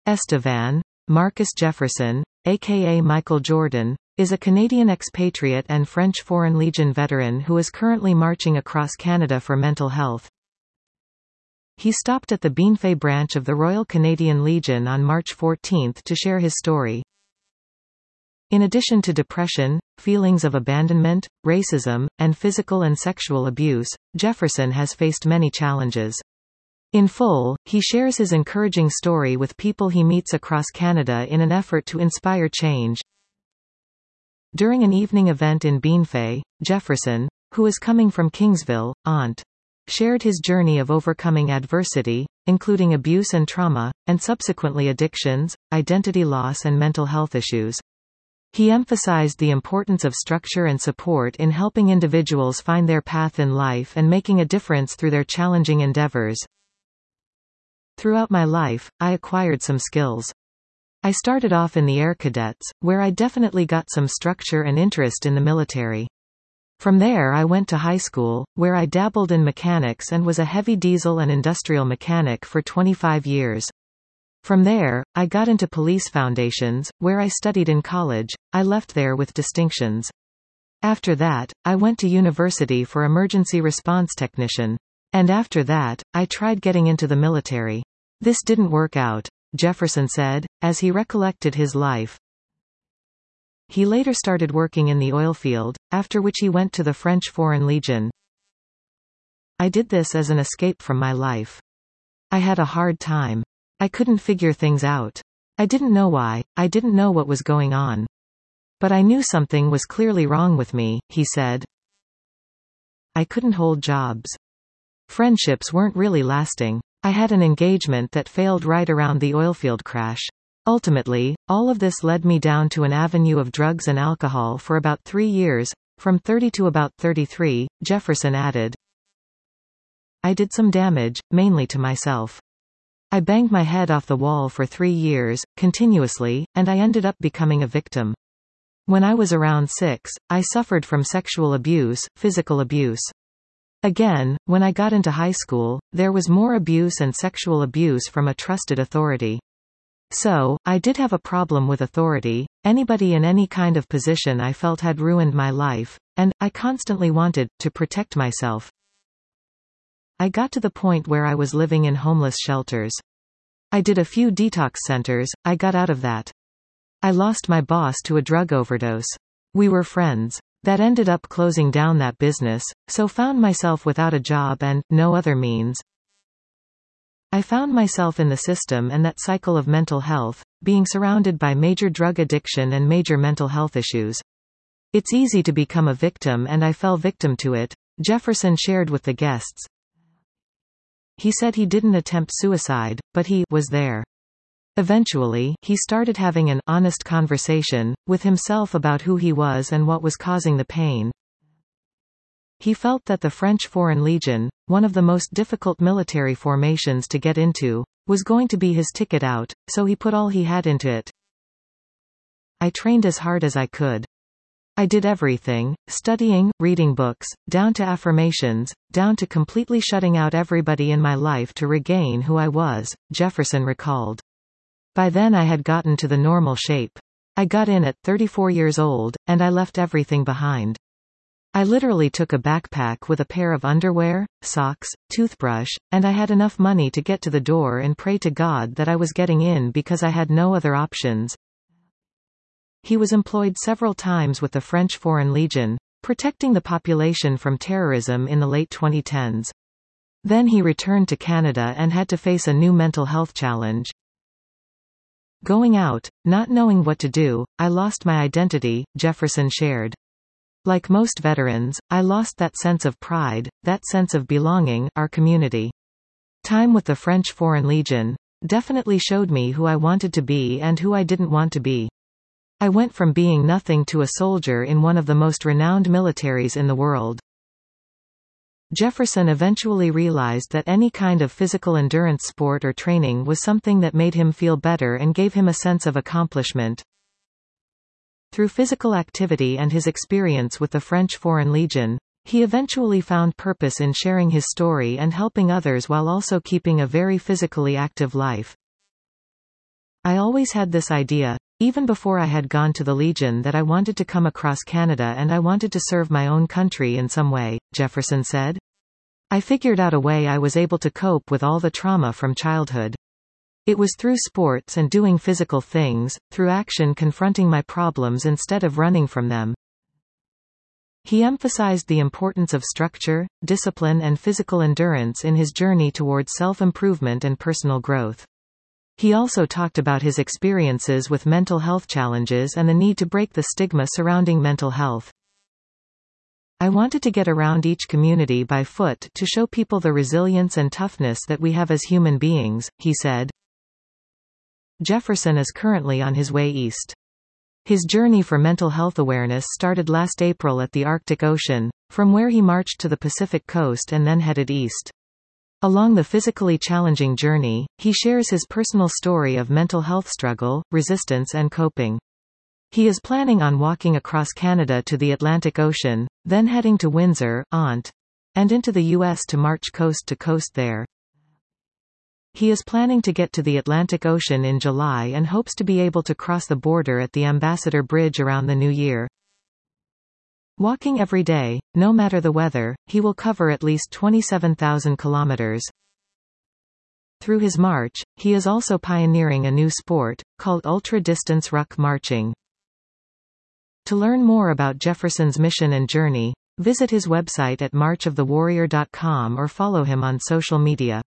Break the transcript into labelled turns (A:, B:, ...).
A: Estevan, Marcus Jefferson, aka Michael Jordan, is a Canadian expatriate and French Foreign Legion veteran who is currently marching across Canada for mental health. He stopped at the Bienfait branch of the Royal Canadian Legion on March 14 to share his story. In addition to depression, feelings of abandonment, racism, and physical and sexual abuse, Jefferson has faced many challenges. In full, he shares his encouraging story with people he meets across Canada in an effort to inspire change. During an evening event in Bienfait, Jefferson, who is coming from Kingsville, Ont., shared his journey of overcoming adversity, including abuse and trauma, and subsequently addictions, identity loss and mental health issues. He emphasized the importance of structure and support in helping individuals find their path in life and making a difference through their challenging endeavors. Throughout my life, I acquired some skills. I started off in the Air Cadets, where I definitely got some structure and interest in the military. From there I went to high school, where I dabbled in mechanics and was a heavy diesel and industrial mechanic for 25 years. From there, I got into police foundations, where I studied in college. I left there with distinctions. After that, I went to university for emergency response technician. And after that, I tried getting into the military. This didn't work out, Jefferson said, as he recollected his life. He later started working in the oil field, after which he went to the French Foreign Legion. I did this as an escape from my life. I had a hard time. I couldn't figure things out. I didn't know why, I didn't know what was going on. But I knew something was clearly wrong with me, he said. I couldn't hold jobs. Friendships weren't really lasting. I had an engagement that failed right around the oilfield crash. Ultimately, all of this led me down to an avenue of drugs and alcohol for about 3 years, from 30 to about 33, Jefferson added. I did some damage, mainly to myself. I banged my head off the wall for 3 years, continuously, and I ended up becoming a victim. When I was around 6, I suffered from sexual abuse, physical abuse. Again, when I got into high school, there was more abuse and sexual abuse from a trusted authority. So, I did have a problem with authority. Anybody in any kind of position I felt had ruined my life, and I constantly wanted to protect myself. I got to the point where I was living in homeless shelters. I did a few detox centers. I got out of that. I lost my boss to a drug overdose. We were friends. That ended up closing down that business, so found myself without a job and no other means. I found myself in the system and that cycle of mental health, being surrounded by major drug addiction and major mental health issues. It's easy to become a victim and I fell victim to it, Jefferson shared with the guests. He said he didn't attempt suicide, but he was there. Eventually, he started having an honest conversation with himself about who he was and what was causing the pain. He felt that the French Foreign Legion, one of the most difficult military formations to get into, was going to be his ticket out, so he put all he had into it. I trained as hard as I could. I did everything, studying, reading books, down to affirmations, down to completely shutting out everybody in my life to regain who I was, Jefferson recalled. By then I had gotten to the normal shape. I got in at 34 years old, and I left everything behind. I literally took a backpack with a pair of underwear, socks, toothbrush, and I had enough money to get to the door and pray to God that I was getting in because I had no other options. He was employed several times with the French Foreign Legion, protecting the population from terrorism in the late 2010s. Then he returned to Canada and had to face a new mental health challenge. Going out, not knowing what to do, I lost my identity, Jefferson shared. Like most veterans, I lost that sense of pride, that sense of belonging, our community. Time with the French Foreign Legion definitely showed me who I wanted to be and who I didn't want to be. I went from being nothing to a soldier in one of the most renowned militaries in the world. Jefferson eventually realized that any kind of physical endurance sport or training was something that made him feel better and gave him a sense of accomplishment. Through physical activity and his experience with the French Foreign Legion, he eventually found purpose in sharing his story and helping others while also keeping a very physically active life. always had this idea, even before I had gone to the Legion, that I wanted to come across Canada and I wanted to serve my own country in some way," Jefferson said. "I figured out a way I was able to cope with all the trauma from childhood. It was through sports and doing physical things, through action confronting my problems instead of running from them." He emphasized the importance of structure, discipline and physical endurance in his journey towards self-improvement and personal growth. He also talked about his experiences with mental health challenges and the need to break the stigma surrounding mental health. "I wanted to get around each community by foot to show people the resilience and toughness that we have as human beings," he said. Jefferson is currently on his way east. His journey for mental health awareness started last April at the Arctic Ocean, from where he marched to the Pacific coast and then headed east. Along the physically challenging journey, he shares his personal story of mental health struggle, resistance and coping. He is planning on walking across Canada to the Atlantic Ocean, then heading to Windsor, Ont, and into the U.S. to march coast to coast there. He is planning to get to the Atlantic Ocean in July and hopes to be able to cross the border at the Ambassador Bridge around the new year. Walking every day, no matter the weather, he will cover at least 27,000 kilometers. Through his march, he is also pioneering a new sport, called ultra-distance ruck marching. To learn more about Jefferson's mission and journey, visit his website at marchofthewarrior.com or follow him on social media.